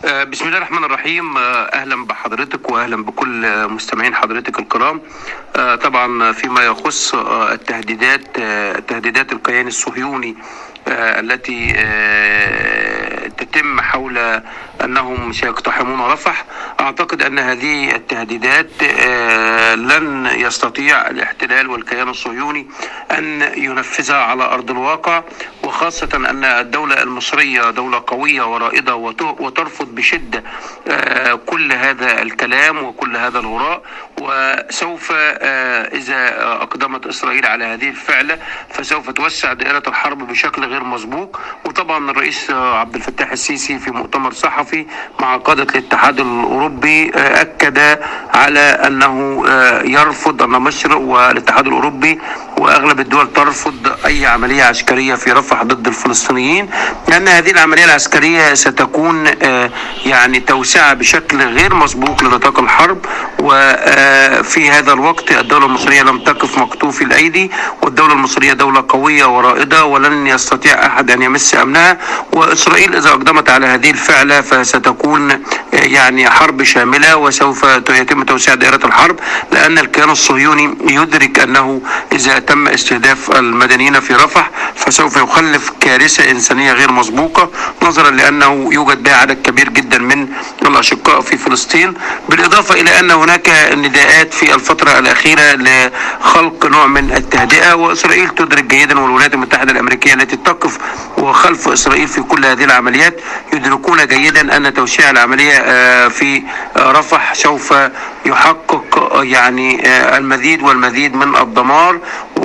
بسم الله الرحمن الرحيم. أهلا بحضرتك وأهلا بكل مستمعين حضرتك الكرام. طبعا فيما يخص التهديدات الكيان الصهيوني التي تتم حول أنهم سيقتحمون رفح، أعتقد أن هذه التهديدات لن يستطيع الاحتلال والكيان الصهيوني أن ينفذها على أرض الواقع، وخاصة أن الدولة المصرية دولة قوية ورائدة وترفض بشدة كل هذا الكلام وكل هذا الهراء. وسوف إذا أقدمت إسرائيل على هذه الفعلة فسوف توسع دائرة الحرب بشكل غير مسبوق. وطبعا الرئيس عبد الفتاح السيسي في مؤتمر صحفي مع قادة الاتحاد الأوروبي أكد على أنه يرفض أن مصر والاتحاد الأوروبي وأغلب الدول ترفض أي عملية عسكرية في رفح ضد الفلسطينيين، لأن هذه العملية العسكرية ستكون يعني توسعة بشكل غير مسبوق لنطاق الحرب. وفي هذا الوقت الدولة المصرية لم تقف مكتوف الأيدي، والدولة المصرية دولة قوية ورائدة ولن يستطيع أحد أن يمس أمنها. وإسرائيل إذا أقدمت على هذه الفعلة فستكون يعني حرب شاملة، وسوف يتم توسيع دائرة الحرب، لأن الكيان الصهيوني يدرك أنه إذا تم استهداف المدنيين في رفح فسوف يخلف كارثة إنسانية غير مسبوقة، نظرا لأنه يوجد بها عدد كبير جدا من الأشقاء في فلسطين. بالإضافة إلى أن هناك نداءات في الفترة الأخيرة لخلق نوع من التهدئة، وإسرائيل تدرك جيدا والولايات المتحدة الأمريكية التي تقف وخلف إسرائيل في كل هذه العمليات يدركون جيدا أن توسيع العملية في رفح سوف يحقق يعني المزيد والمزيد من الدمار.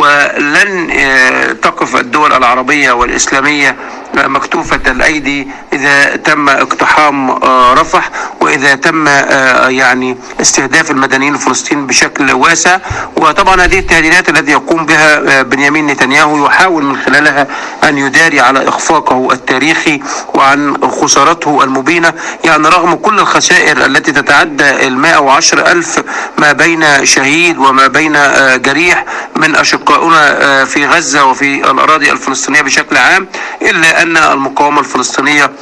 ولن تقف الدول العربية والإسلامية مكتوفة الأيدي إذا تم اقتحام رفح، وإذا تم يعني استهداف المدنيين الفلسطينيين بشكل واسع. وطبعا هذه التهديدات التي يقوم بها بنيامين نتنياهو يحاول من خلالها أن يداري على إخفاقه التاريخي وعن خسارته المبينة، يعني رغم كل الخسائر التي تتعدى 110,000 ما بين شهيد وما بين جريح من أشقائنا في غزة وفي الأراضي الفلسطينية بشكل عام، إلا أن المقاومة الفلسطينية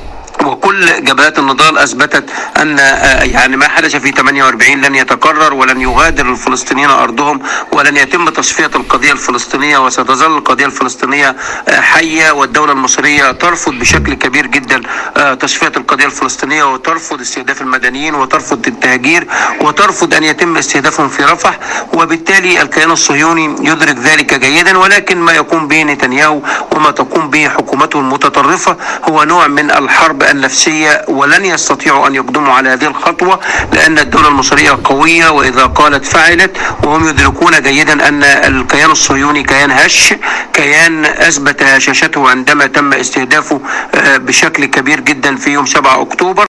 وكل جبهات النضال أثبتت أن يعني ما حدث في 48 لن يتكرر، ولن يغادر الفلسطينيين أرضهم، ولن يتم تصفية القضية الفلسطينية، وستظل القضية الفلسطينية حية. والدولة المصرية ترفض بشكل كبير جدا تصفية القضية الفلسطينية، وترفض استهداف المدنيين، وترفض التهجير، وترفض أن يتم استهدافهم في رفح. وبالتالي الكيان الصهيوني يدرك ذلك جيدا، ولكن ما يقوم به نتنياهو وما تقوم به حكومته المتطرفة هو نوع من الحرب النفسية، ولن يستطيعوا أن يقدموا على هذه الخطوة، لأن الدولة المصرية قوية وإذا قالت فعلت. وهم يدركون جيدا أن الكيان الصهيوني كيان هش، كيان أثبت هشاشته عندما تم استهدافه بشكل كبير جدا في يوم 7 أكتوبر.